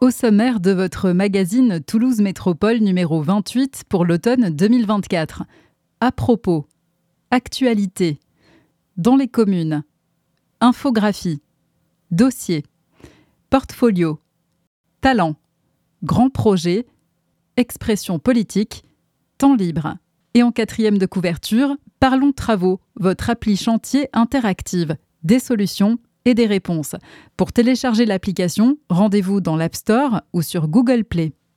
Au sommaire de votre magazine Toulouse Métropole numéro 28 pour l'automne 2024. À propos, actualité, dans les communes, infographie, dossier, portfolio, talent, grand projet, expression politique, temps libre. Et en quatrième de couverture, Parlons Travaux, votre appli chantier interactive, des solutions et des réponses. Pour télécharger l'application, rendez-vous dans l'App Store ou sur Google Play.